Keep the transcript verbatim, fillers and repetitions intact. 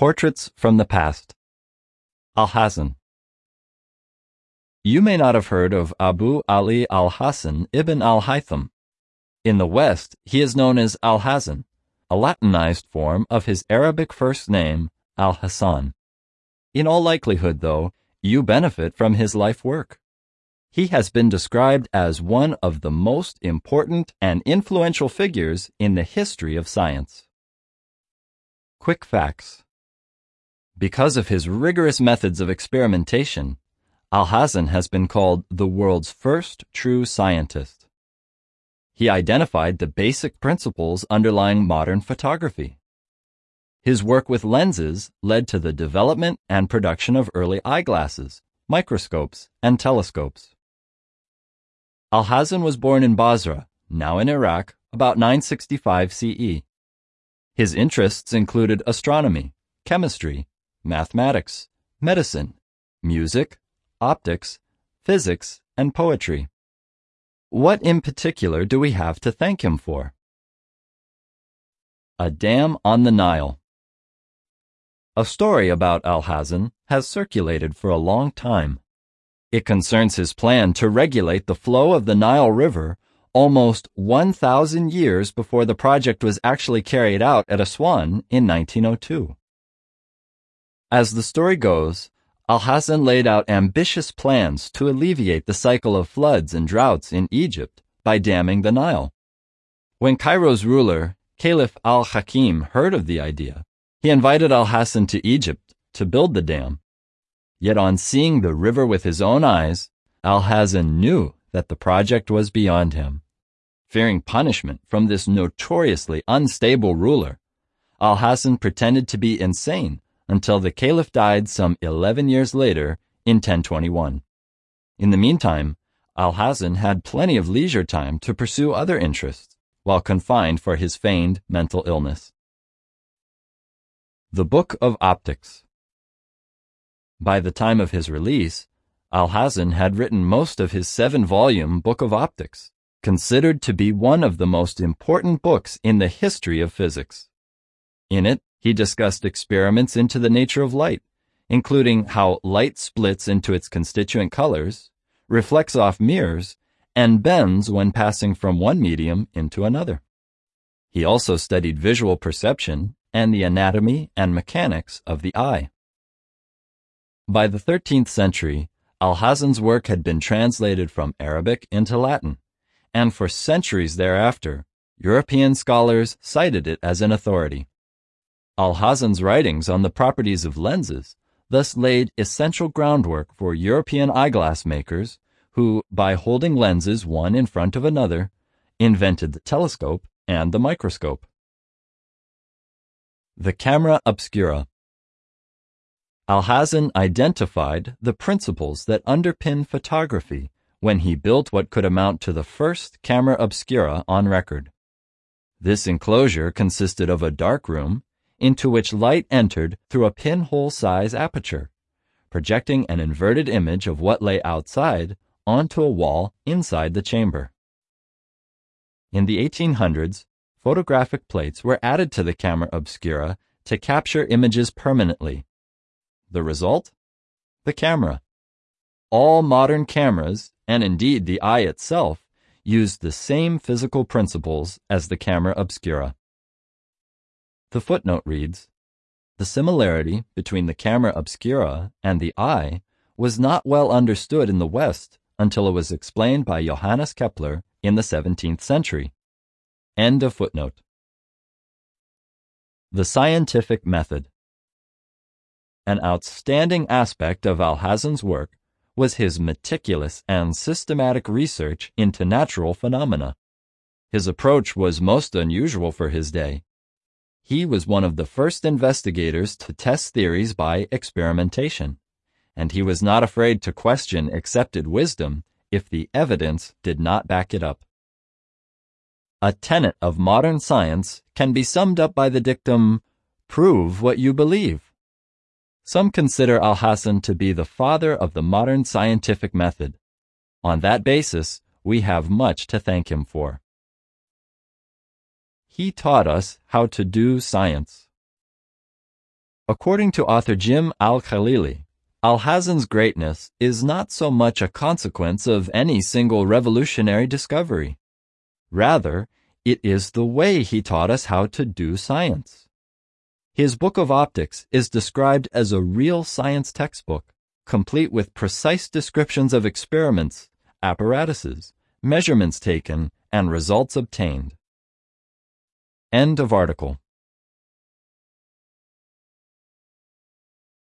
Portraits from the Past. Alhazen. You may not have heard of Abu Ali al-Hasan ibn al-Haytham. In the West, he is known as Alhazen, a Latinized form of his Arabic first name, Al-Hasan. In all likelihood, though, you benefit from his life work. He has been described as one of the most important and influential figures in the history of science. Quick facts. Because of his rigorous methods of experimentation, Alhazen has been called the world's first true scientist. He identified the basic principles underlying modern photography. His work with lenses led to the development and production of early eyeglasses, microscopes, and telescopes. Alhazen was born in Basra, now in Iraq, about nine sixty-five C E. His interests included astronomy, chemistry, mathematics, medicine, music, optics, physics, and poetry. What in particular do we have to thank him for? A dam on the Nile. A story about Alhazen has circulated for a long time. It concerns his plan to regulate the flow of the Nile River almost one thousand years before the project was actually carried out at Aswan in nineteen oh two. As the story goes, Alhazen laid out ambitious plans to alleviate the cycle of floods and droughts in Egypt by damming the Nile. When Cairo's ruler, Caliph al-Hakim, heard of the idea, he invited Alhazen to Egypt to build the dam. Yet on seeing the river with his own eyes, Alhazen knew that the project was beyond him. Fearing punishment from this notoriously unstable ruler, Alhazen pretended to be insane until the caliph died some eleven years later in ten twenty-one. In the meantime, Alhazen had plenty of leisure time to pursue other interests, while confined for his feigned mental illness. The Book of Optics. By the time of his release, Alhazen had written most of his seven-volume Book of Optics, considered to be one of the most important books in the history of physics. In it, he discussed experiments into the nature of light, including how light splits into its constituent colors, reflects off mirrors, and bends when passing from one medium into another. He also studied visual perception and the anatomy and mechanics of the eye. By the thirteenth century, Alhazen's work had been translated from Arabic into Latin, and for centuries thereafter, European scholars cited it as an authority. Alhazen's writings on the properties of lenses thus laid essential groundwork for European eyeglass makers who, by holding lenses one in front of another, invented the telescope and the microscope. The camera obscura. Alhazen identified the principles that underpin photography when he built what could amount to the first camera obscura on record. This enclosure consisted of a dark room into which light entered through a pinhole-size aperture, projecting an inverted image of what lay outside onto a wall inside the chamber. In the eighteen hundreds, photographic plates were added to the camera obscura to capture images permanently. The result? The camera. All modern cameras, and indeed the eye itself, used the same physical principles as the camera obscura. The footnote reads, "The similarity between the camera obscura and the eye was not well understood in the West until it was explained by Johannes Kepler in the seventeenth century." End of footnote. The scientific method. An outstanding aspect of Alhazen's work was his meticulous and systematic research into natural phenomena. His approach was most unusual for his day. He was one of the first investigators to test theories by experimentation, and he was not afraid to question accepted wisdom if the evidence did not back it up. A tenet of modern science can be summed up by the dictum, "Prove what you believe." Some consider Alhazen to be the father of the modern scientific method. On that basis, we have much to thank him for. He taught us how to do science. According to author Jim Al-Khalili, Alhazen's greatness is not so much a consequence of any single revolutionary discovery. Rather, it is the way he taught us how to do science. His Book of Optics is described as a real science textbook, complete with precise descriptions of experiments, apparatuses, measurements taken, and results obtained. End of article.